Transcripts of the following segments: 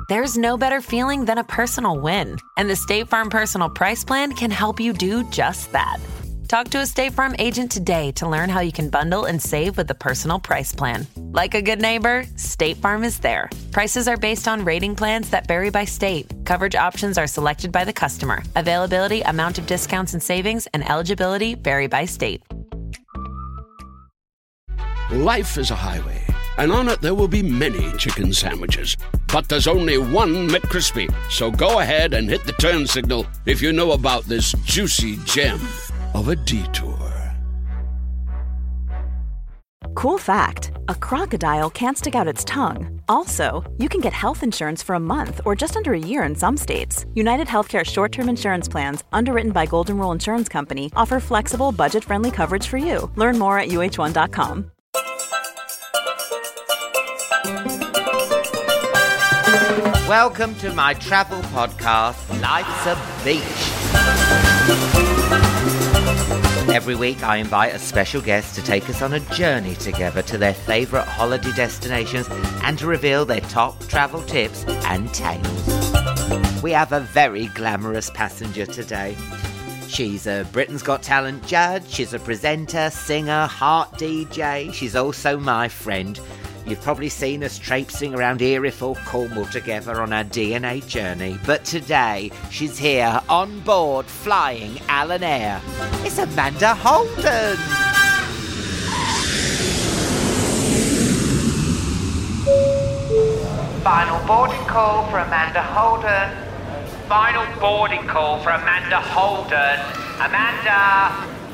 There's no better feeling than a personal win. And the State Farm Personal Price Plan can help you do just that. Talk to a State Farm agent today to learn how you can bundle and save with the Personal Price Plan. Like a good neighbor, State Farm is there. Prices are based on rating plans that vary by state. Coverage options are selected by the customer. Availability, amount of discounts and savings, and eligibility vary by state. Life is a highway, and on it there will be many chicken sandwiches. But there's only one McCrispy. So go ahead and hit the turn signal if you know about this juicy gem of a detour. Cool fact, a crocodile can't stick out its tongue. Also, you can get health insurance for a month or just under a year in some states. United Healthcare short-term insurance plans, underwritten by Golden Rule Insurance Company, offer flexible, budget-friendly coverage for you. Learn more at uh1.com. Welcome to my travel podcast, Life's a Beach. Every week I invite a special guest to take us on a journey together to their favourite holiday destinations and to reveal their top travel tips and tales. We have a very glamorous passenger today. She's a Britain's Got Talent judge, she's a presenter, singer, heart DJ. She's also my friend. You've probably seen us traipsing around Erith or Cornwall together on our DNA journey. But today, she's here on board flying Alan Air. It's Amanda Holden. Final boarding call for Amanda Holden. Final boarding call for Amanda Holden. Amanda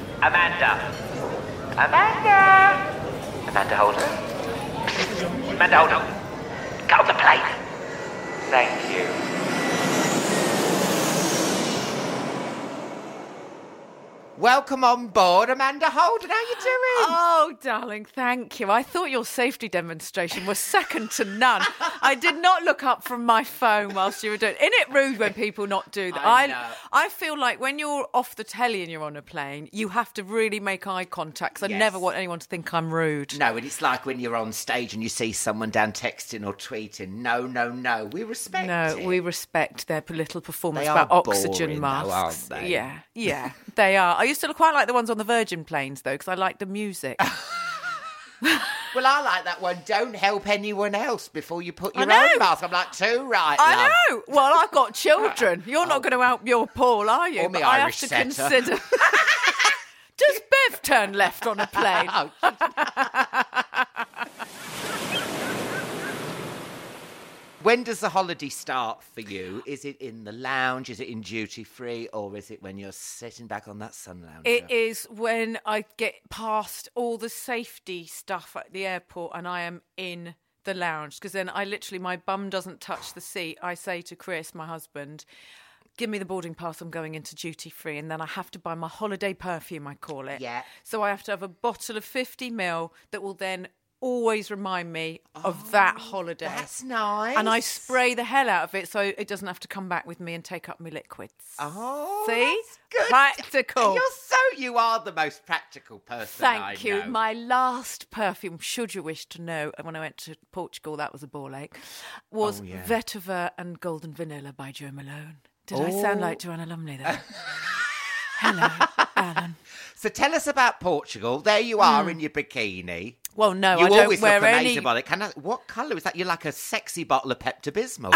Holden. Amanda, hold on. Get on the plane. Thank you. Welcome on board, Amanda Holden. How you doing? Oh, darling, thank you. I thought your safety demonstration was second to none. I did not look up from my phone whilst you were doing it. Isn't it rude when people not do that? I know. I feel like when you're off the telly and you're on a plane, you have to really make eye contact. I Yes. never want anyone to think I'm rude. No, and it's like when you're on stage and you see someone down texting or tweeting. No. We respect it. No, we respect their little performance They about are oxygen boring, masks. though, aren't they? Yeah, they are. I used to quite like the ones on the Virgin planes, though, because I like the music. Well, I like that one. Don't help anyone else before you put your I know. own mask. I'm like, too right, I love. know. Well, I've got children. You're not going to help your Paul, are you? Or me But I have Irish to setter. consider. Does Bev turn left on a plane? When does the holiday start for you? Is it in the lounge? Is it in duty free? Or is it when you're sitting back on that sun lounger? It is when I get past all the safety stuff at the airport and I am in the lounge, because then my bum doesn't touch the seat. I say to Chris, my husband, give me the boarding pass, I'm going into duty free, and then I have to buy my holiday perfume, I call it. Yeah. So I have to have a bottle of 50ml that will then always remind me of that holiday. That's nice. And I spray the hell out of it so it doesn't have to come back with me and take up my liquids. Oh, see? that's good. Practical. You are the most practical person I Thank you. know. My last perfume, should you wish to know, when I went to Portugal, that was a ball ache, was Vetiver and Golden Vanilla by Jo Malone. Did I sound like Joanna Lumley there? Hello, Alan. So tell us about Portugal. There you are in your bikini. Well, no, You I don't always wear look amazing any. about it. What colour is that? You're like a sexy bottle of Pepto-Bismol.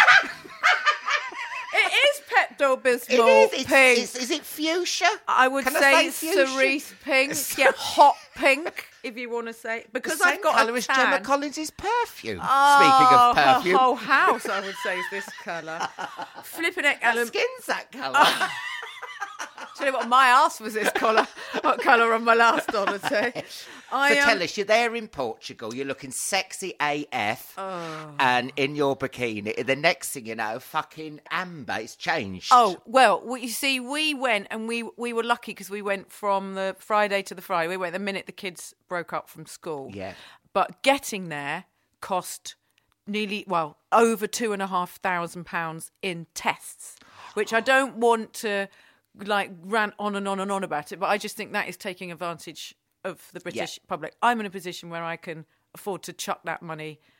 It is Pepto-Bismol It is. pink. Is it fuchsia? I would Can say fuchsia? cerise pink. Yeah, hot pink, if you want to say. Because the same I've got colour a as tan. Gemma Collins' perfume. Oh, Speaking of perfume. her whole house, I would say, is this colour. Flipping it, Her Alan. skin's that colour. Tell you what, my arse was this colour. What colour on my last holiday? So tell us, you're there in Portugal, you're looking sexy AF, and in your bikini. The next thing you know, fucking Amber, it's changed. Oh, well, you see, we went, and we were lucky because we went from the Friday to the Friday. We went the minute the kids broke up from school. Yeah. But getting there cost over £2,500 in tests, which I don't want to rant on and on and on about it, but I just think that is taking advantage of the British public. I'm in a position where I can afford to chuck that money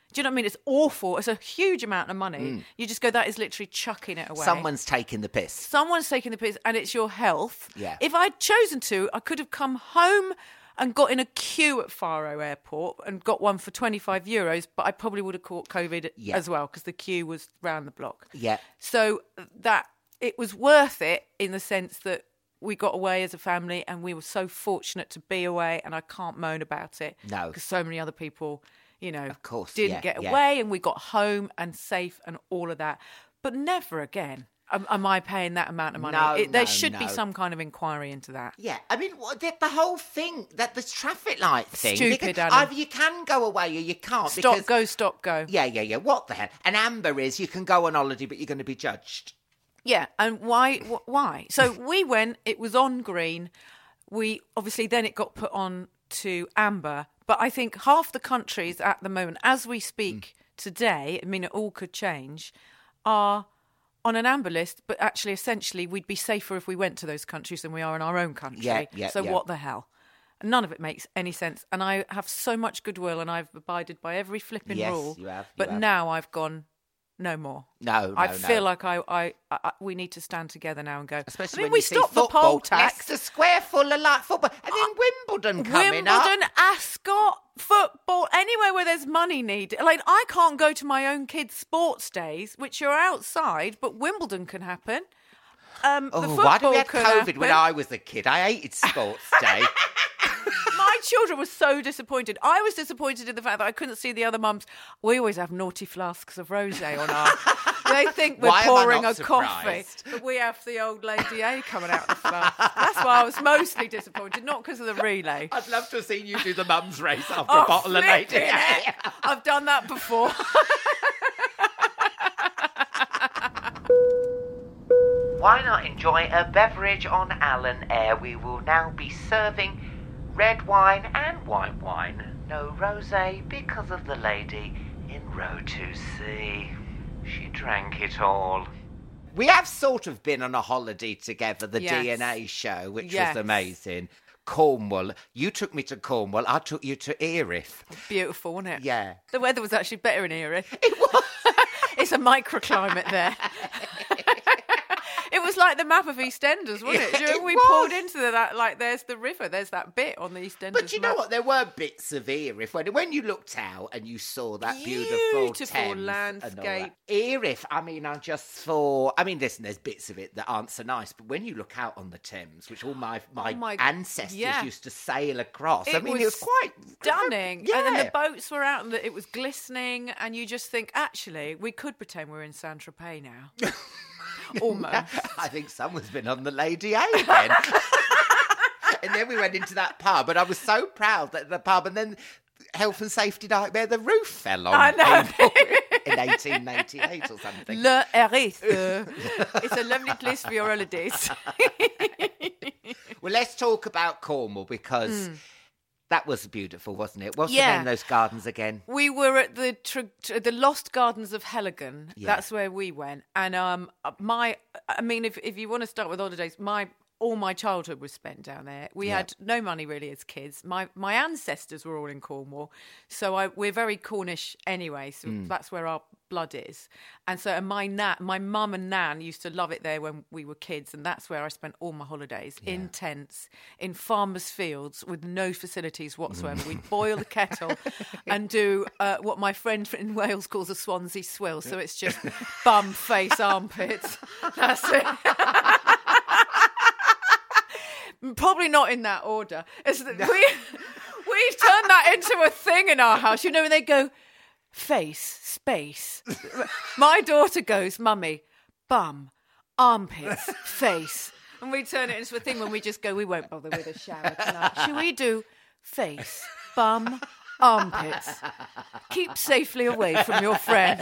Do you know what I mean? It's awful. It's a huge amount of money. You just go, that is literally chucking it away. Someone's taking the piss. Someone's taking the piss, and it's your health. Yeah. If I'd chosen to, I could have come home and got in a queue at Faro Airport and got one for €25, but I probably would have caught COVID as well because the queue was round the block. Yeah. So that it was worth it in the sense that we got away as a family and we were so fortunate to be away, and I can't moan about it. No. Because so many other people, of course, didn't get away, and we got home and safe and all of that. But never again am I paying that amount of money. There should be some kind of inquiry into that. Yeah, I mean, the whole thing, that the traffic light thing. Stupid, Alan. Either you can go away or you can't. Stop, go. Yeah. What the hell? And Amber is, you can go on holiday, but you're going to be judged. Yeah, and why? So we went, it was on green. We, obviously, then it got put on to amber. But I think half the countries at the moment, as we speak today, I mean, it all could change, are on an amber list, but actually, essentially, we'd be safer if we went to those countries than we are in our own country. So what the hell? None of it makes any sense. And I have so much goodwill, and I've abided by every flipping rule. You have. But now I've gone, no more. No, I feel like we need to stand together now and go. Especially when we stopped see the poll tax. Leicester Square full of football, and then Wimbledon coming Wimbledon, up. Ascot, football, anywhere where there's money needed. Like, I can't go to my own kids' sports days, which are outside, but Wimbledon can happen. Why do we have COVID when I was a kid? I hated sports day. My children were so disappointed. I was disappointed in the fact that I couldn't see the other mums. We always have naughty flasks of rosé on our... They think we're pouring a coffee. But we have the old Lady A coming out of the flask. That's why I was mostly disappointed, not because of the relay. I'd love to have seen you do the mum's race after a bottle of Lady A. I've done that before. Why not enjoy a beverage on Alan Air? We will now be serving red wine and white wine. No rosé because of the lady in row 2C. She drank it all. We have sort of been on a holiday together, the DNA show, which was amazing. Cornwall. You took me to Cornwall. I took you to Erith. Beautiful, wasn't it? Yeah. The weather was actually better in Erith. It was. It's a microclimate there. It was like the map of EastEnders, wasn't it? Yeah, we pulled into that, like, there's the river, there's that bit on the EastEnders But you know map. what? There were bits of Erith when you looked out and you saw that beautiful Thames landscape. Erith, I mean, I just thought, listen, there's bits of it that aren't so nice, but when you look out on the Thames, which all my ancestors used to sail across, it was quite stunning. Yeah. And then the boats were out and it was glistening, and you just think, actually, we could pretend we're in Saint-Tropez now. Almost. I think someone's been on the Lady A again. And then we went into that pub, and I was so proud that the pub, and then health and safety nightmare, the roof fell on people in 1898 or something. Le Erith. It's a lovely place for your holidays. Well, let's talk about Cornwall, because... That was beautiful, wasn't it? What's the name of those gardens again? We were at the Lost Gardens of Heligan. Yeah. That's where we went. And if you want to start with holidays, all my childhood was spent down there. We had no money really as kids. My ancestors were all in Cornwall, so we're very Cornish anyway. So that's where our blood is. And so my mum and nan used to love it there when we were kids, and that's where I spent all my holidays, in tents, in farmers' fields with no facilities whatsoever. We'd boil the kettle and do what my friend in Wales calls a Swansea swill. So it's just bum, face, armpits. That's it. Probably not in that order. We turned that into a thing in our house. You know, when they go, face, space. My daughter goes, Mummy, bum, armpits, face. And we turn it into a thing when we just go, we won't bother with a shower tonight. Should we do face, bum, armpits? Keep safely away from your friends.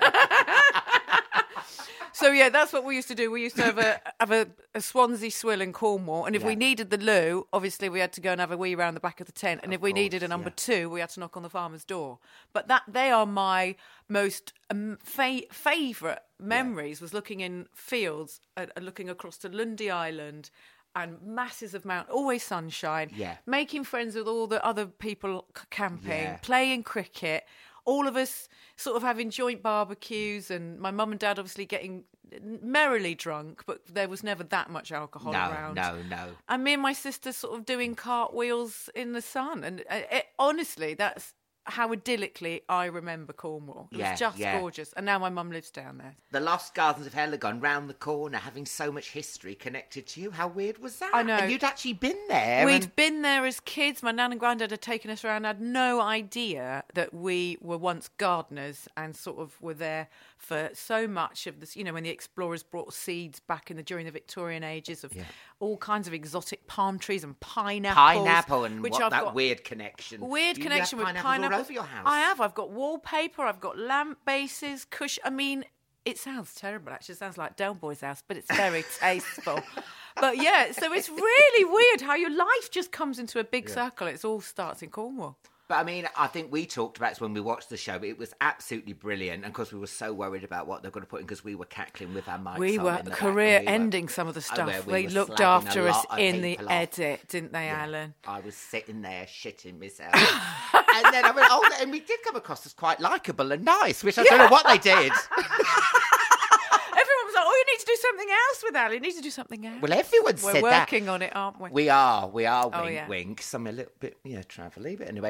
So, that's what we used to do. We used to have a Swansea swill in Cornwall. And if we needed the loo, obviously we had to go and have a wee round the back of the tent. And if we needed a number 2, we had to knock on the farmer's door. But they are my most favourite memories, was looking in fields, looking across to Lundy Island and masses of mountain, always sunshine, making friends with all the other people camping, playing cricket, all of us sort of having joint barbecues, and my mum and dad obviously getting merrily drunk, but there was never that much alcohol around. No. And me and my sister sort of doing cartwheels in the sun. And honestly, that's how idyllically I remember Cornwall. It was just gorgeous. And now my mum lives down there. The Lost Gardens of Helagon, round the corner, having so much history connected to you. How weird was that? I know. And you'd actually been there. We'd been there as kids. My nan and granddad had taken us around. I had no idea that we were once gardeners and sort of were there for so much of this, you know, when the explorers brought seeds back during the Victorian ages of all kinds of exotic palm trees and pineapple and which that weird connection. Weird connection with pineapple. All over your house. I have. I've got wallpaper. I've got lamp bases, I mean, it sounds terrible, actually. It sounds like Del Boy's house, but it's very tasteful. But yeah, so it's really weird how your life just comes into a big circle. It all starts in Cornwall. But I mean, I think we talked about it when we watched the show. It was absolutely brilliant. And of course, we were so worried about what they're going to put in because we were cackling with our mics. We were career-ending some of the stuff. They looked after us in the edit, didn't they, Alan? I was sitting there shitting myself. And then I went, and we did come across as quite likeable and nice, which I don't know what they did. Everyone was like, you need to do something else with Al. You need to do something else. Well, everyone said that. We're working on it, aren't we? We are, wink, wink. Some a little bit, travel-y, but anyway.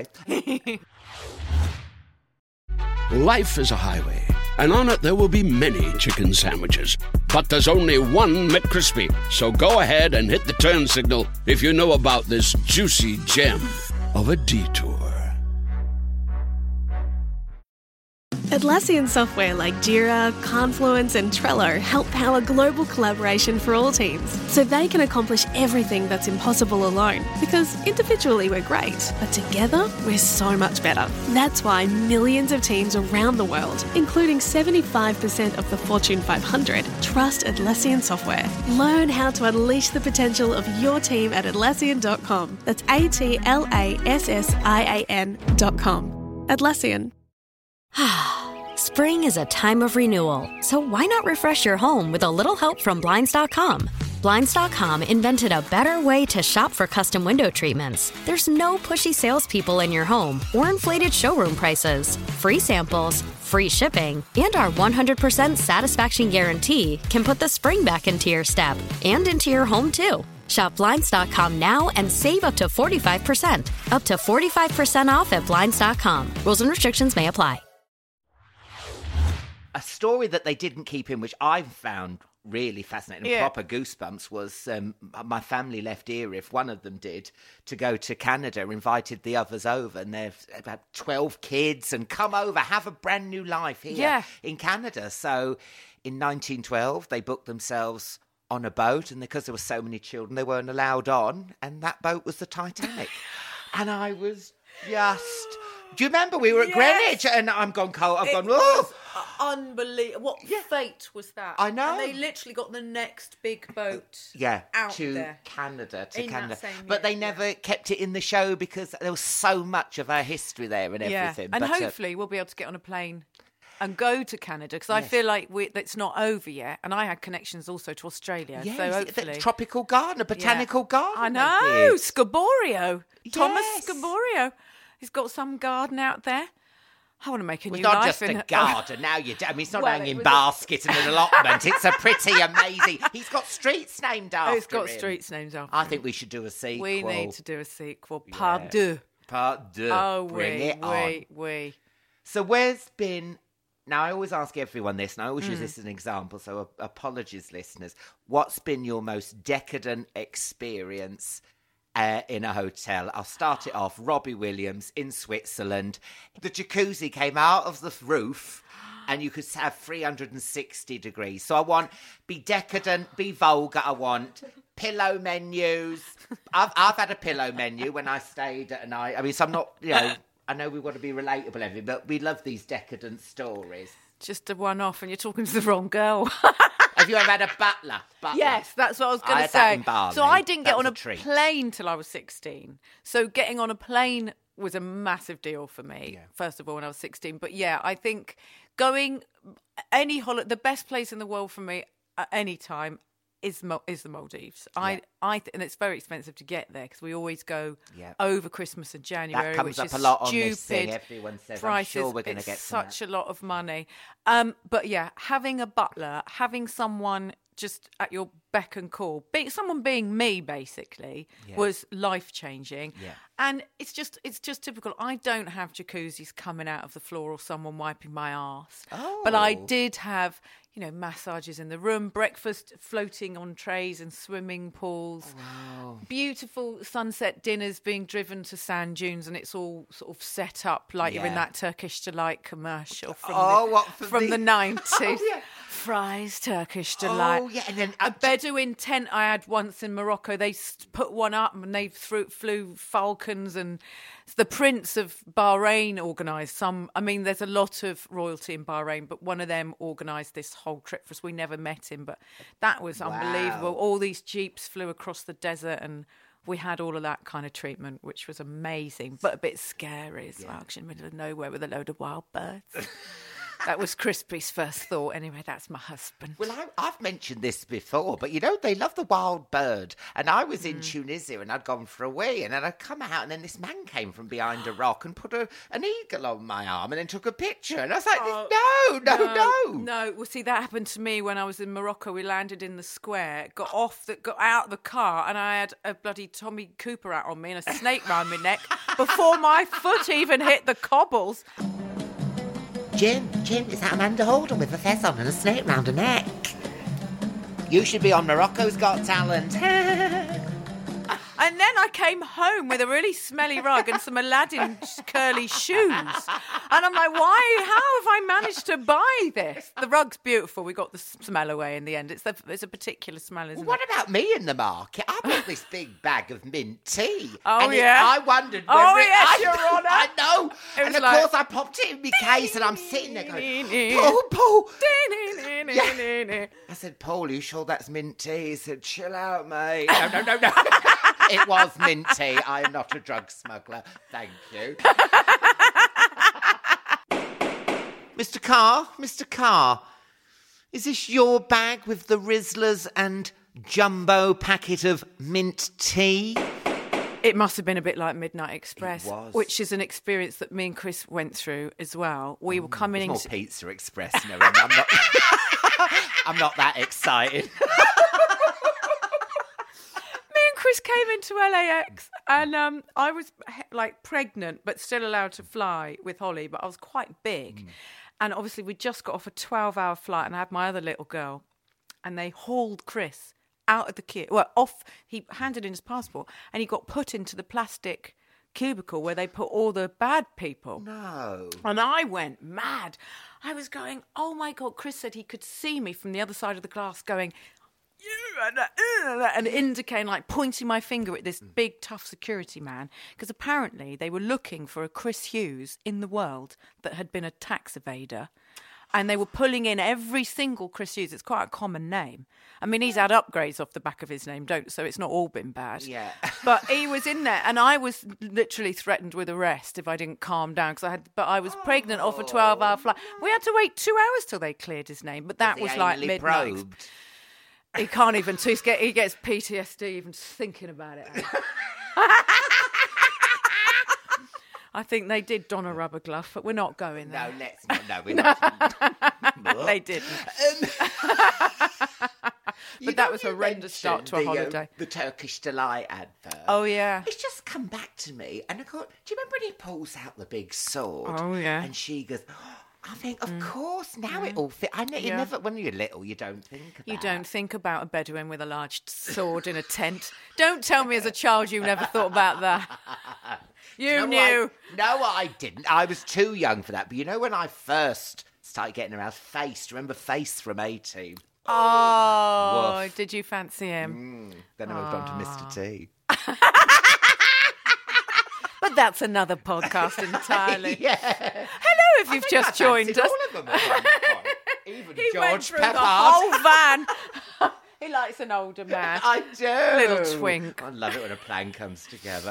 Life is a highway, and on it there will be many chicken sandwiches. But there's only one McCrispy. So go ahead and hit the turn signal if you know about this juicy gem of a detour. Atlassian software like Jira, Confluence and Trello help power global collaboration for all teams, so they can accomplish everything that's impossible alone. Because individually we're great, but together we're so much better. That's why millions of teams around the world, including 75% of the Fortune 500, trust Atlassian software. Learn how to unleash the potential of your team at Atlassian.com. That's Atlassian.com. Atlassian. Spring is a time of renewal, so why not refresh your home with a little help from Blinds.com? Blinds.com invented a better way to shop for custom window treatments. There's no pushy salespeople in your home or inflated showroom prices. Free samples, free shipping, and our 100% satisfaction guarantee can put the spring back into your step and into your home, too. Shop Blinds.com now and save up to 45%. Up to 45% off at Blinds.com. Rules and restrictions may apply. A story that they didn't keep in, which I found really fascinating and proper goosebumps, was my family left Erith, one of them did, to go to Canada, invited the others over, and they've about 12 kids, and come over, have a brand new life here in Canada. So in 1912, they booked themselves on a boat, and because there were so many children, they weren't allowed on, and that boat was the Titanic. And I was just... Do you remember we were at Greenwich and I'm gone cold? I've gone, oh! Unbelievable. What fate was that? I know. And they literally got the next big boat out to there. Canada. That same but year, they never kept it in the show because there was so much of our history there and everything. And but, hopefully we'll be able to get on a plane and go to Canada, because I feel like it's not over yet. And I had connections also to Australia. Yes, so hopefully. The tropical garden, a botanical garden. I know, Scaborio. Yes. Thomas Scaborio. He's got some garden out there. I want to make a new life. It's not just a garden now. It's not hanging baskets and an allotment. It's a pretty amazing. He's got streets named after him. He's got streets named after him. I think we should do a sequel. We need to do a sequel. Part deux. Part deux. Oh, Bring it on. Oui. So where's been... Now, I always ask everyone this, and I always use this as an example, so apologies, listeners. What's been your most decadent experience in a hotel? I'll start it off. Robbie Williams in Switzerland. The jacuzzi came out of the roof and you could have 360 degrees. So I want, be decadent, be vulgar. I want pillow menus. I've had a pillow menu when I stayed at a night. I mean, so I'm not, I know we want to be relatable and everything, but we love these decadent stories. Just a one-off, and you're talking to the wrong girl. Have you ever had a butler? Yes, that's what I was going to say. That in Bali. So I didn't get on a treat. plane till I was 16. So getting on a plane was a massive deal for me, first of all, when I was 16. But yeah, I think going the best place in the world for me at any time, is the Maldives. And it's very expensive to get there because we always go over Christmas and January, That comes which up is a lot on stupid. this thing. Everyone says, prices. I'm sure we're going to It's get such a lot of money. But yeah, having a butler, having someone just at your beck and call, someone being me basically, was life changing. Yeah. And it's just typical. I don't have jacuzzis coming out of the floor or someone wiping my arse. Oh. But I did have, massages in the room, breakfast floating on trays and swimming pools, beautiful sunset dinners being driven to sand dunes, and it's all sort of set up like you're in that Turkish Delight commercial from the 90s. Oh, yeah. Fry's Turkish Delight. Oh, yeah. And then a Bedouin tent I had once in Morocco. They put one up and they flew falcons, and the Prince of Bahrain organised some. I mean, there's a lot of royalty in Bahrain, but one of them organised this whole trip for us. We never met him, but that was unbelievable. All these jeeps flew across the desert, and we had all of that kind of treatment, which was amazing, but a bit scary as well, because you're in the middle of nowhere with a load of wild birds. That was Crispy's first thought. Anyway, that's my husband. Well, I've mentioned this before, but they love the wild bird. And I was in Tunisia and I'd gone for a wee, and then I'd come out, and then this man came from behind a rock and put an eagle on my arm and then took a picture. And I was like, no. Well, see, that happened to me when I was in Morocco. We landed in the square, got out of the car, and I had a bloody Tommy Cooper out on me and a snake round my neck before my foot even hit the cobbles. Jim, is that Amanda Holden with a fez on and a snake round her neck? You should be on Morocco's Got Talent. And then I came home with a really smelly rug and some Aladdin curly shoes. And I'm like, how have I managed to buy this? The rug's beautiful. We got the smell away in the end. It's a particular smell, isn't it? What about me in the market? I bought this big bag of mint tea. Oh, and yeah? I wondered... Your Honour. I know. And of course I popped it in my case and I'm sitting there going, Paul. Yeah. I said, Paul, you sure that's mint tea? He said, chill out, mate. No. It was mint tea. I am not a drug smuggler. Thank you. Mr. Carr, is this your bag with the Rizzlers and jumbo packet of mint tea? It must have been a bit like Midnight Express, It was. which is an experience that me and Chris went through as well. We were coming in... More Pizza Express. No, I'm not that excited. Chris came into LAX and I was pregnant but still allowed to fly with Holly, but I was quite big. And obviously we just got off a 12-hour flight and I had my other little girl, and they hauled Chris out of the queue. Well, he handed in his passport and he got put into the plastic cubicle where they put all the bad people. No. And I went mad. I was going, oh my God. Chris said he could see me from the other side of the glass going... and indicating, pointing my finger at this big, tough security man, because apparently they were looking for a Chris Hughes in the world that had been a tax evader, and they were pulling in every single Chris Hughes. It's quite a common name. I mean, he's had upgrades off the back of his name, so it's not all been bad. Yeah. But he was in there, and I was literally threatened with arrest if I didn't calm down, but I was pregnant off a 12-hour flight. We had to wait 2 hours till they cleared his name, but that was like midnight. Probed? He can't even. He gets PTSD even thinking about it. I think they did don a rubber glove, but we're not going there. No, let's not. No, we're not. They didn't. But that was a horrendous start to a holiday. The Turkish Delight advert. Oh, yeah. It's just come back to me. And I thought, do you remember when he pulls out the big sword? Oh, yeah. And she goes... I think, of course, now it all fits. You never, when you're little, you don't think about. You don't think about a Bedouin with a large sword in a tent. Don't tell me as a child you never thought about that. You knew. No, I didn't. I was too young for that. But when I first started getting around Face, remember Face from A-Team? Oh, woof. Did you fancy him? Then I moved on to Mr. T. But that's another podcast entirely. Yeah. Hello, if you've just joined us. All of them at one point. Even He George went through Peppard. the whole van. He likes an older man. I do. Little twink. I love it when a plan comes together.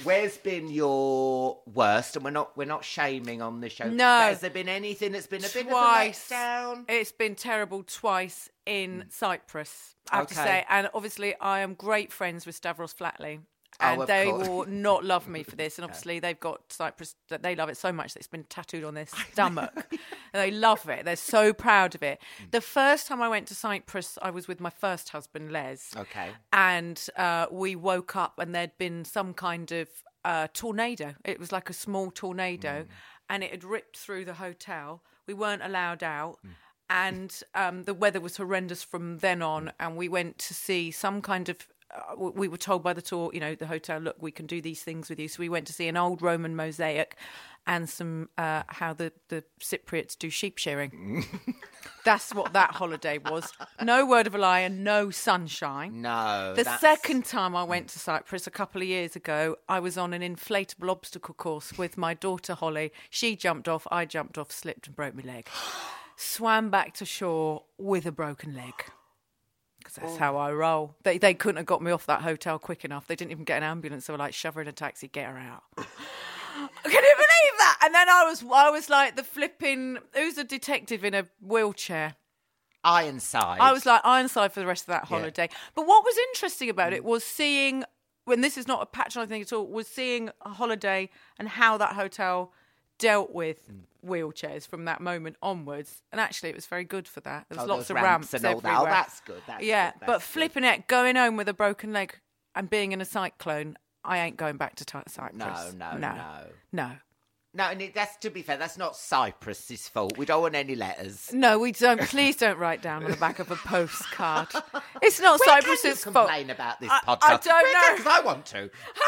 Where's been your worst? And we're not shaming on the show. No. Has there been anything that's been a bit of a letdown? It's been terrible twice in Cyprus, I have to say. And obviously, I am great friends with Stavros Flatley. And they will not love me for this. And obviously, they've got Cyprus, they love it so much that it's been tattooed on their stomach. And they love it. They're so proud of it. The first time I went to Cyprus, I was with my first husband, Les. Okay. And we woke up and there'd been some kind of tornado. It was like a small tornado. And it had ripped through the hotel. We weren't allowed out. And the weather was horrendous from then on. And we went to see some kind of... we were told by the tour, the hotel, look, we can do these things with you. So we went to see an old Roman mosaic and some how the Cypriots do sheep shearing. That's what that holiday was. No word of a lie and no sunshine. No. The second time I went to Cyprus a couple of years ago, I was on an inflatable obstacle course with my daughter Holly. She jumped off, I jumped off, slipped and broke my leg. Swam back to shore with a broken leg. Because that's how I roll. They couldn't have got me off that hotel quick enough. They didn't even get an ambulance. They were like, shove her in a taxi, get her out. Can you believe that? And then I was like the flipping... Who's a detective in a wheelchair? Ironside. I was like Ironside for the rest of that holiday. Yeah. But what was interesting about it was seeing... When this is not a patronising thing at all, was seeing a holiday and how that hotel dealt with wheelchairs from that moment onwards, and actually it was very good for that. There was lots of ramps and all everywhere. That. Oh, that's good. That's flipping it, going home with a broken leg and being in a cyclone, I ain't going back to Cyprus. No. No, and that's, to be fair, that's not Cyprus's fault. We don't want any letters. No, we don't. Please don't write down on the back of a postcard. It's not Cyprus's fault. Complain about this podcast. I don't know. Because I want to.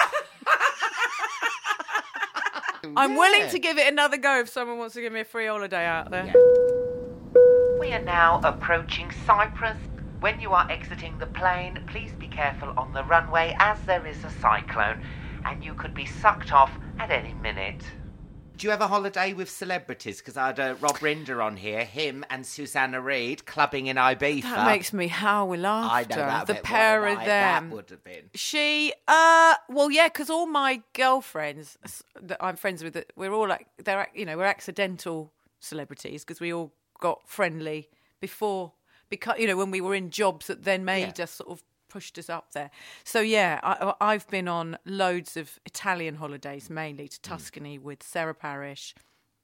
I'm willing to give it another go if someone wants to give me a free holiday out there. Yeah. We are now approaching Cyprus. When you are exiting the plane, please be careful on the runway as there is a cyclone and you could be sucked off at any minute. Do you have a holiday with celebrities? Because I had Rob Rinder on here, him and Susanna Reid clubbing in Ibiza. That makes me howl with laughter. I know that. The pair of them. That would have been. Because all my girlfriends that I'm friends with, we're all like, we're accidental celebrities because we all got friendly before, because when we were in jobs that then made us sort of pushed us up there. So I've been on loads of Italian holidays, mainly to Tuscany with Sarah Parish,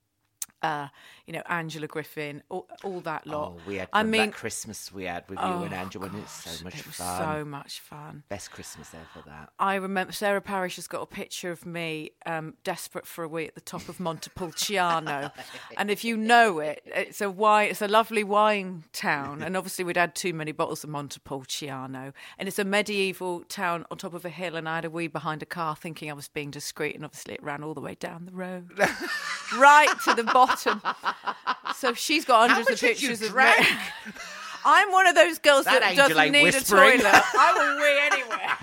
Angela Griffin, all that lot. Oh, we had that Christmas we had with you and Angela, and it's so much fun. So much fun. Best Christmas ever, that. I remember Sarah Parish has got a picture of me desperate for a wee at the top of Montepulciano. And if you know it, it's a lovely wine town. And obviously we'd had too many bottles of Montepulciano. And it's a medieval town on top of a hill, and I had a wee behind a car thinking I was being discreet, and obviously it ran all the way down the road. Right to the bottom. So she's got hundreds of pictures of me. I'm one of those girls that doesn't need a toilet. I will wee anywhere.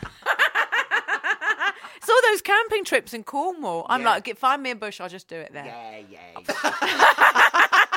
It's all those camping trips in Cornwall. I'm like, find me a bush, I'll just do it there. Yeah.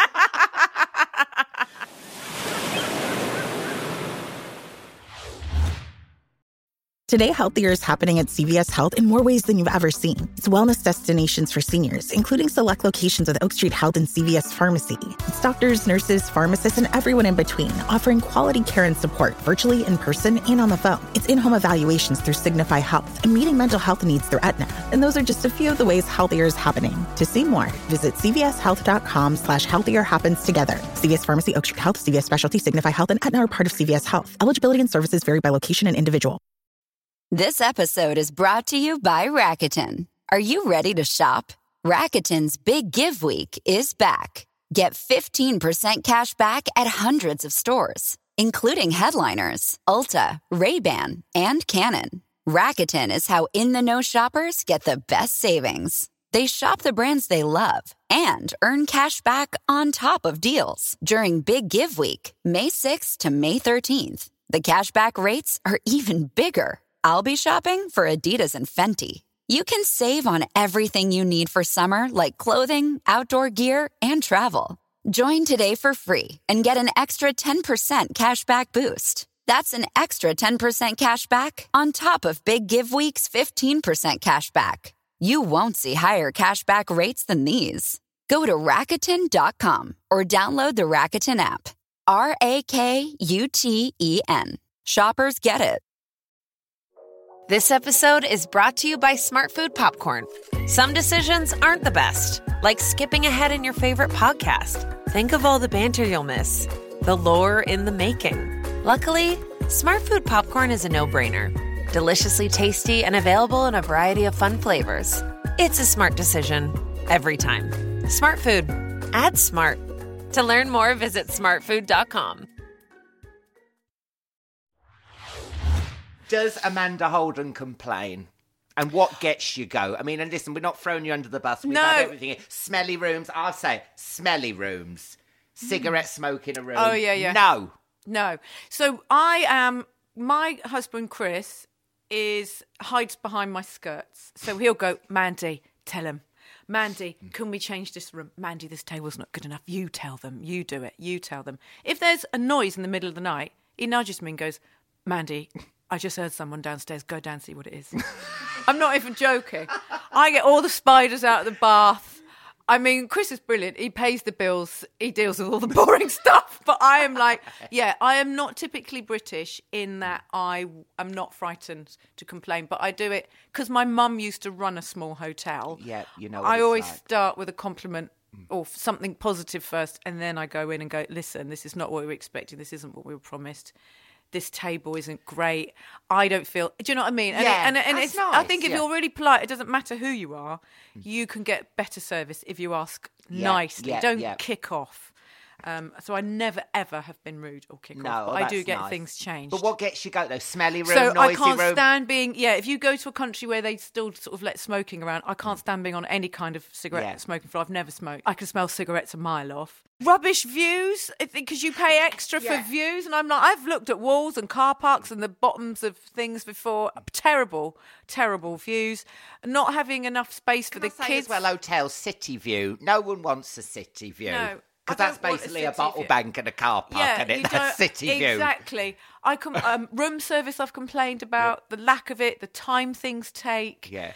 Today, Healthier is happening at CVS Health in more ways than you've ever seen. It's wellness destinations for seniors, including select locations with Oak Street Health and CVS Pharmacy. It's doctors, nurses, pharmacists, and everyone in between, offering quality care and support virtually, in person, and on the phone. It's in-home evaluations through Signify Health and meeting mental health needs through Aetna. And those are just a few of the ways Healthier is happening. To see more, visit cvshealth.com/healthier happens together. CVS Pharmacy, Oak Street Health, CVS Specialty, Signify Health, and Aetna are part of CVS Health. Eligibility and services vary by location and individual. This episode is brought to you by Rakuten. Are you ready to shop? Rakuten's Big Give Week is back. Get 15% cash back at hundreds of stores, including headliners, Ulta, Ray-Ban, and Canon. Rakuten is how in-the-know shoppers get the best savings. They shop the brands they love and earn cash back on top of deals during Big Give Week, May 6th to May 13th. The cashback rates are even bigger. I'll be shopping for Adidas and Fenty. You can save on everything you need for summer, like clothing, outdoor gear, and travel. Join today for free and get an extra 10% cashback boost. That's an extra 10% cash back on top of Big Give Week's 15% cash back. You won't see higher cash back rates than these. Go to Rakuten.com or download the Rakuten app. RAKUTEN. Shoppers get it. This episode is brought to you by Smart Food Popcorn. Some decisions aren't the best, like skipping ahead in your favorite podcast. Think of all the banter you'll miss, the lore in the making. Luckily, Smart Food Popcorn is a no-brainer. Deliciously tasty and available in a variety of fun flavors. It's a smart decision every time. Smart Food. Add smart. To learn more, visit smartfood.com. Does Amanda Holden complain? And what gets you go? I mean, and listen, we're not throwing you under the bus. We've had everything here. Smelly rooms. I'll say smelly rooms. Cigarette smoke in a room. Oh, yeah. No. So my husband, Chris, hides behind my skirts. So he'll go, Mandy, tell him. Mandy, can we change this room? Mandy, this table's not good enough. You tell them. You do it. You tell them. If there's a noise in the middle of the night, he nudges me and goes, Mandy, I just heard someone downstairs. Go down and see what it is. I'm not even joking. I get all the spiders out of the bath. I mean, Chris is brilliant. He pays the bills. He deals with all the boring stuff. But I am like, I am not typically British in that I am not frightened to complain. But I do it because my mum used to run a small hotel. Yeah, you know what I it's always like. start with a compliment or something positive first. And then I go in and go, listen, this is not what we were expecting. This isn't what we were promised. This table isn't great. I don't feel... Do you know what I mean? And Yeah, and that's it's, nice, I think if yeah. you're really polite, it doesn't matter who you are, you can get better service if you ask nicely. Don't kick off. So I never, ever have been rude or kick off. But I do get things changed. But what gets you go, though? Smelly room, So noisy I can't room? stand being... Yeah, if you go to a country where they still sort of let smoking around, I can't stand being on any kind of cigarette smoking floor. I've never smoked. I can smell cigarettes a mile off. Rubbish views, because you pay extra for views. And I'm like, I've looked at walls and car parks and the bottoms of things before. Terrible, terrible views. Not having enough space for the kids. As well, hotel city view. No one wants a city view. No. Because that's basically a bottle bank and a car park, isn't it? That's city view. Exactly. Room service I've complained about, the lack of it, the time things take. Yeah.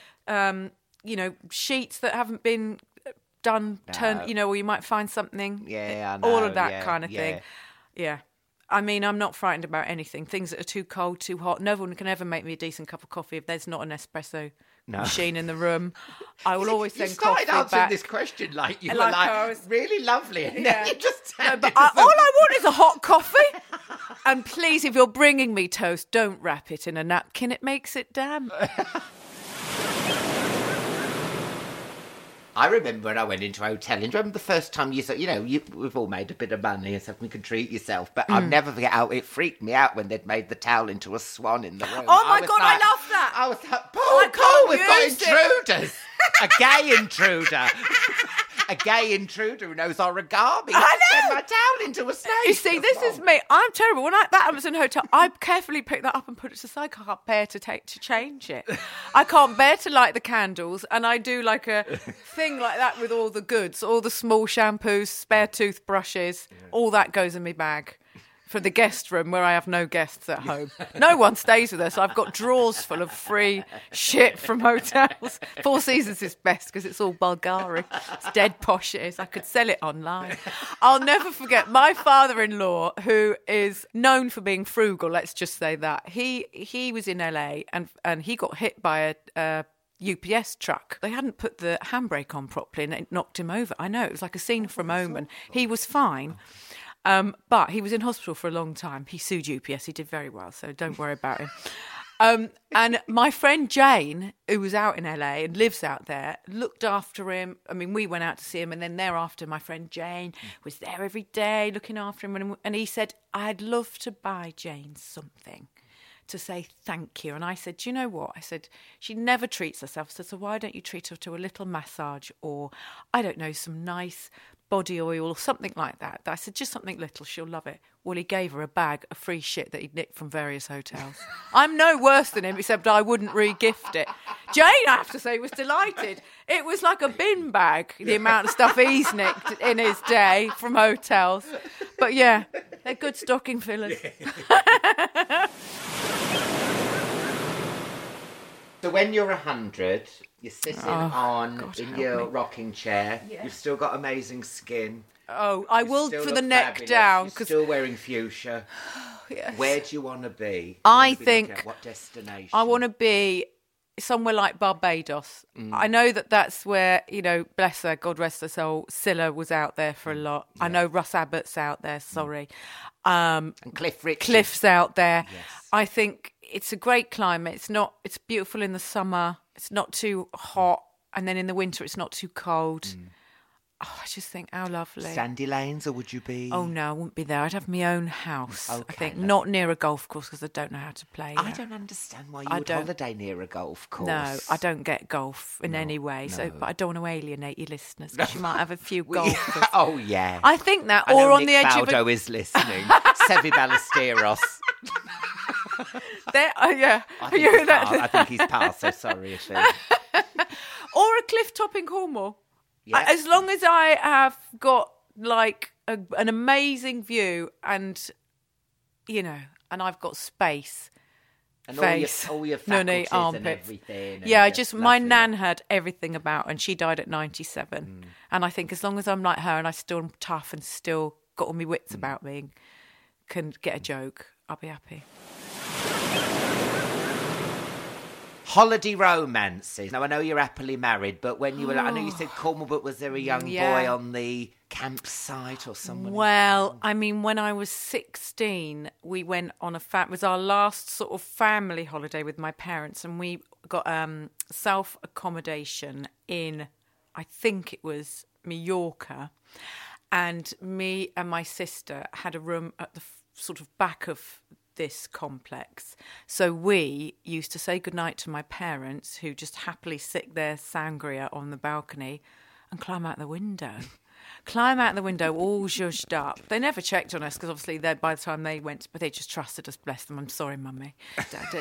Sheets that haven't been done, or you might find something. Yeah, I know. All of that kind of thing. Yeah. I mean, I'm not frightened about anything. Things that are too cold, too hot. No one can ever make me a decent cup of coffee if there's not an espresso machine in the room. I will always send coffee back. You started answering this question like you were like really lovely. And then you just all I want is a hot coffee. And please, if you're bringing me toast, don't wrap it in a napkin. It makes it damp. I remember when I went into a hotel, and do you remember the first time we've all made a bit of money and stuff, you can treat yourself, but I'll never forget how it freaked me out when they'd made the towel into a swan in the room. Oh my God, I love that. I was like, Paul, we've got intruders. A gay intruder. A gay intruder who knows origami. I know. Send my towel into a snake. You see, this is me. I'm terrible. When that happens in a hotel, I carefully pick that up and put it to the side. I can't bear to change it. I can't bear to light the candles, and I do like a thing like that with all the goods, all the small shampoos, spare toothbrushes, all that goes in my bag. For the guest room where I have no guests at home. No one stays with us. I've got drawers full of free shit from hotels. Four Seasons is best because it's all Bulgari. It's dead posh it is. I could sell it online. I'll never forget my father-in-law, who is known for being frugal, let's just say that. He was in LA and he got hit by a UPS truck. They hadn't put the handbrake on properly and it knocked him over. I know, it was like a scene from Omen. He was fine. But he was in hospital for a long time. He sued UPS. He did very well, so don't worry about him. And my friend Jane, who was out in LA and lives out there, looked after him. I mean, we went out to see him, and then thereafter, my friend Jane was there every day looking after him. And he said, I'd love to buy Jane something to say thank you. And I said, do you know what? I said, she never treats herself. I said, so why don't you treat her to a little massage or, I don't know, some nice body oil or something like that. I said, just something little, she'll love it. Well, he gave her a bag of free shit that he'd nicked from various hotels. I'm no worse than him, except I wouldn't re-gift it. Jane, I have to say, was delighted. It was like a bin bag, the amount of stuff he's nicked in his day from hotels. But yeah, they're good stocking fillers. So when you're 100, you're sitting God, in help your me. rocking chair. Yeah. You've still got amazing skin. Oh, I will Still for look the neck fabulous. down. You're still wearing fuchsia. Yes. Where do you want to be? I think What destination? I want to be somewhere like Barbados. I know that's where, bless her, God rest her soul, Scylla was out there for a lot. Yeah. I know Russ Abbott's out there, sorry. And Cliff Richard. Cliff's out there. Yes. I think it's a great climate. It's beautiful in the summer. It's not too hot. And then in the winter, it's not too cold. Oh, I just think, how lovely. Sandy Lanes, or would you be? Oh, no, I wouldn't be there. I'd have my own house, Okay, I think. lovely. Not near a golf course, because I don't know how to play I there. don't understand why you would holiday near a golf course. No, I don't get golf in any way. So, but I don't want to alienate your listeners, because you might have a few golfers. Oh, yeah. I think that, I know or on Nick the edge Faldo of a... is listening. Sevi Ballesteros. Yeah. I think he's past, so sorry if he... Or a cliff top in Cornwall. Yeah. As long as I have got like an amazing view and I've got space. And face, all your nunny, faculties armpits. and everything. And Yeah, my lovely. nan had everything about, and she died at 97. And I think as long as I'm like her and I still am tough and still got all my wits about me and can get a joke, I'll be happy. Holiday romances. Now, I know you're happily married, but when you were, I know you said Cornwall, but was there a young boy on the campsite or someone? Well, I mean, when I was 16, we went on it was our last sort of family holiday with my parents, and we got self-accommodation in, I think it was Mallorca, and me and my sister had a room at the sort of back of this complex. So we used to say goodnight to my parents, who just happily sit their sangria on the balcony, and climb out the window. All zhuzhed up. They never checked on us, because obviously by the time they went, but they just trusted us, bless them. I'm sorry, Mummy, Daddy.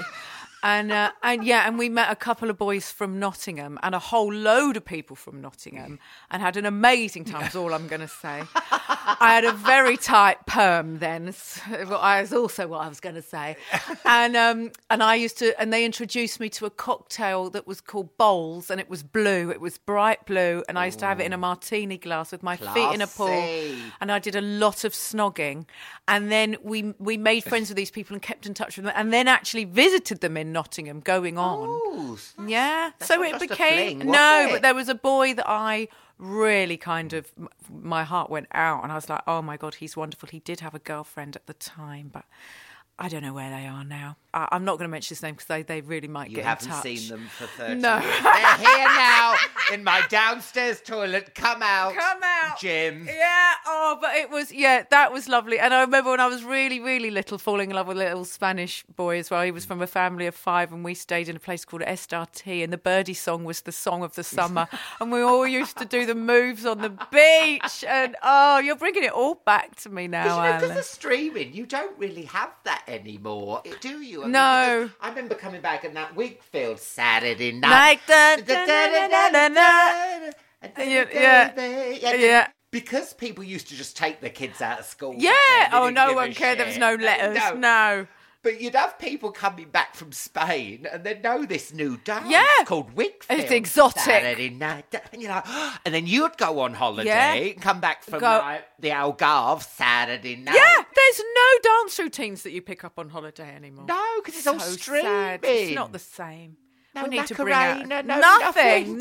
And we met a couple of boys from Nottingham and a whole load of people from Nottingham, and had an amazing time, is all I'm going to say. I had a very tight perm then. Is also what I was going to say. And they introduced me to a cocktail that was called Bowls, and it was blue. It was bright blue, and I used to have it in a martini glass with my feet in a pool. And I did a lot of snogging. And then we made friends with these people and kept in touch with them, and then actually visited them in Nottingham going on. Oh, So it became... But there was a boy that I really my heart went out, and I was like, oh my God, he's wonderful. He did have a girlfriend at the time, but I don't know where they are now. I'm not going to mention his name, because they really might get in touch. You haven't seen them for 30 No. years. They're here now in my downstairs toilet. Come out, Jim. Yeah, but it was, that was lovely. And I remember when I was really, really little, falling in love with a little Spanish boy as well. He was from a family of 5, and we stayed in a place called SRT, and the birdie song was the song of the summer. And we all used to do the moves on the beach. And, you're bringing it all back to me now, Alan. Because of streaming, you don't really have that anymore, do you? I mean, no. I remember coming back in that Wakefield Saturday night. Yeah. Because people used to just take their kids out of school. Yeah. Oh, no one cared. There was no letters. No. But you'd have people coming back from Spain, and they'd know this new dance called Wakefield. It's exotic. Saturday night. And you're like, and then you'd go on holiday and come back from the Algarve Saturday night. Yeah, there's no dance routines that you pick up on holiday anymore. No, because it's all streaming. Sad. It's not the same. No we need Macarena, to bring out nothing.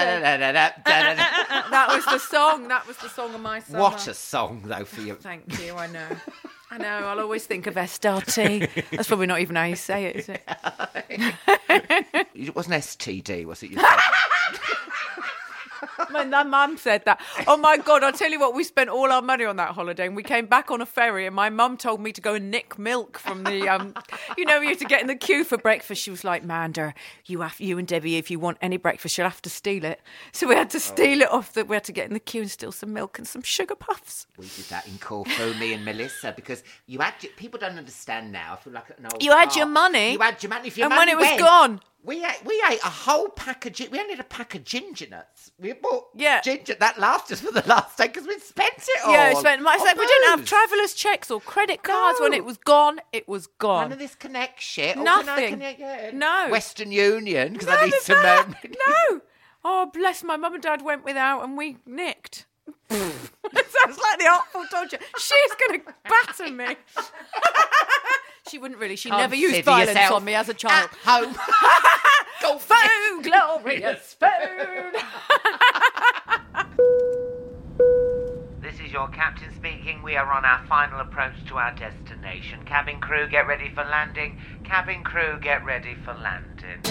That was the song. That was the song of my summer. What a song, though, for you. Thank you. I know. I'll always think of SRT. That's probably not even how you say it, is it? It wasn't STD, was it? My mum said that. Oh my God, I'll tell you what, we spent all our money on that holiday, and we came back on a ferry, and my mum told me to go and nick milk from the, we had to get in the queue for breakfast. She was like, Manda, you and Debbie, if you want any breakfast, you'll have to steal it. So we had to steal it off, we had to get in the queue and steal some milk and some sugar puffs. We did that in Corfu, me and Melissa, because people don't understand now. I feel like an old You had your money. You had your money. If your and money when it was went, gone. We ate a whole pack of... We only had a pack of ginger nuts. We bought thought, Yeah. Ginger, that lasts us for the last day because we spent it all. Yeah, we spent. I said we didn't have those. travellers' checks or credit cards. When it was gone, it was gone. None of this connect shit. Or Nothing. Can I connect, No. Western Union, because None I need of some... that. No. Oh, bless, my mum and dad went without and we nicked. It sounds like the Artful Dodger. She's going to batter me. She wouldn't really. She never used Consider violence yourself on me as a child. At home. Go Phone, glorious phone. This is your captain speaking. We are on our final approach to our destination. Cabin crew, get ready for landing. Cabin crew, get ready for landing.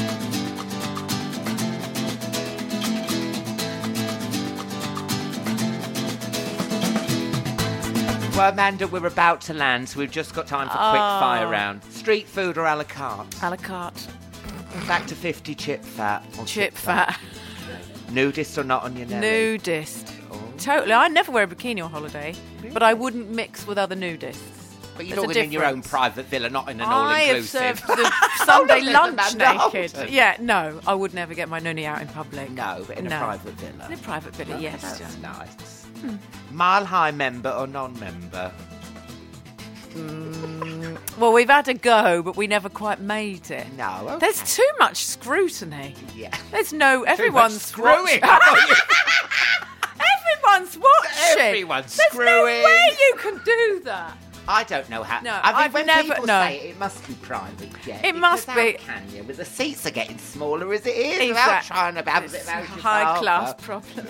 Well, Amanda, we're about to land, so we've just got time for a quick fire round. Street food or a la carte? A la carte. Back to 50 chip fat. Or Chip fat. Nudist or not on your Nelly? Nudist. Totally. I never wear a bikini on holiday, but I wouldn't mix with other nudists. But you're There's a talking in your own difference. private villa, not in an I have all-inclusive. served the Sunday Listen, lunch Amanda naked. Holden. Yeah, no, I would never get my nunny out in public. No, but in a private villa. In a private villa, yes. That's nice. Mile High member or non-member? Well, we've had a go, but we never quite made it. No. Okay. There's too much scrutiny. Yeah. There's no... Everyone's screwing. Everyone's watching. Everyone's There's screwing. no way you can do that. I don't know how. No, I mean, I've when never- people no. say it must be private jet. It must because be. How can you? With the seats are getting smaller as it is, without Exact- trying to have a bit It's of a high-class problem.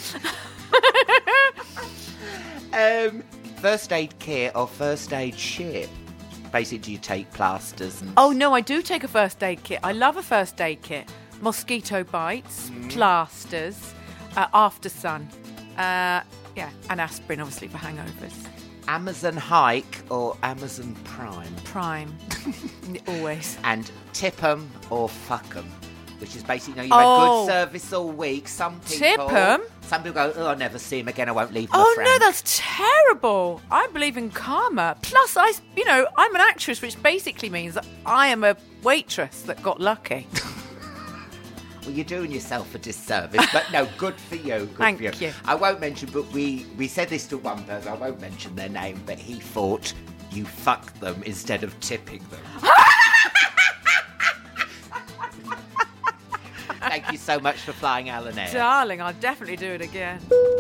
First aid kit or first aid shit? Basically, do you take plasters and... Oh, no, I do take a first aid kit. I love a first aid kit. Mosquito bites, plasters, after sun. Yeah, and aspirin, obviously, for hangovers. Amazon Hike or Amazon Prime? Prime. Always. And tip 'em or fuck 'em? Which is basically, you've had good service all week. Some people... Tip 'em? Some people go, oh, I'll never see him again, I won't leave him a Oh, friend. no, that's terrible. I believe in karma. Plus, I'm an actress, which basically means that I am a waitress that got lucky. Well, you're doing yourself a disservice, but no, good for you. Good Thank for you. I won't mention, but we said this to one person, I won't mention their name, but he thought you fucked them instead of tipping them. Thank you so much for flying Alan Air. Darling, I'll definitely do it again.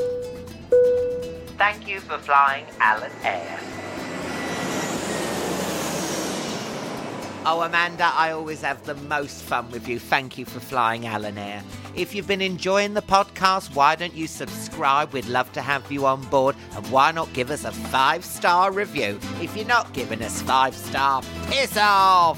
Thank you for flying Alan Air. Oh, Amanda, I always have the most fun with you. Thank you for flying Alan Air. If you've been enjoying the podcast, why don't you subscribe? We'd love to have you on board. And why not give us a 5-star review? If you're not giving us 5-star, piss off!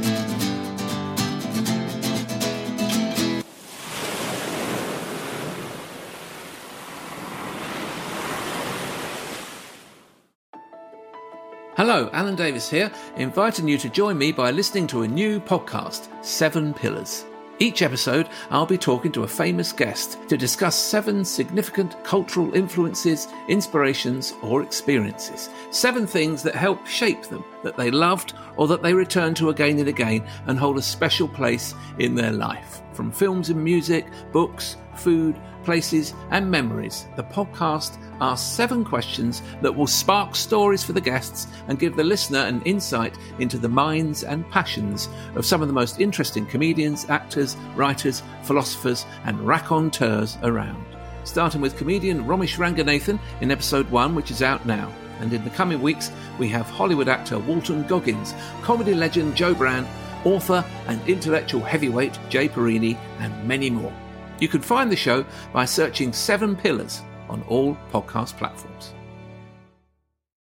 Hello, Alan Davis here, inviting you to join me by listening to a new podcast, 7 Pillars. Each episode, I'll be talking to a famous guest to discuss 7 significant cultural influences, inspirations, or experiences. 7 things that helped shape them, that they loved, or that they return to again and again and hold a special place in their life. From films and music, books, food, places, and memories, the podcast asks 7 questions that will spark stories for the guests and give the listener an insight into the minds and passions of some of the most interesting comedians, actors, writers, philosophers, and raconteurs around. Starting with comedian Romesh Ranganathan in episode 1, which is out now. And in the coming weeks, we have Hollywood actor Walton Goggins, comedy legend Joe Brown, author and intellectual heavyweight Jay Perini, and many more. You can find the show by searching 7 Pillars on all podcast platforms.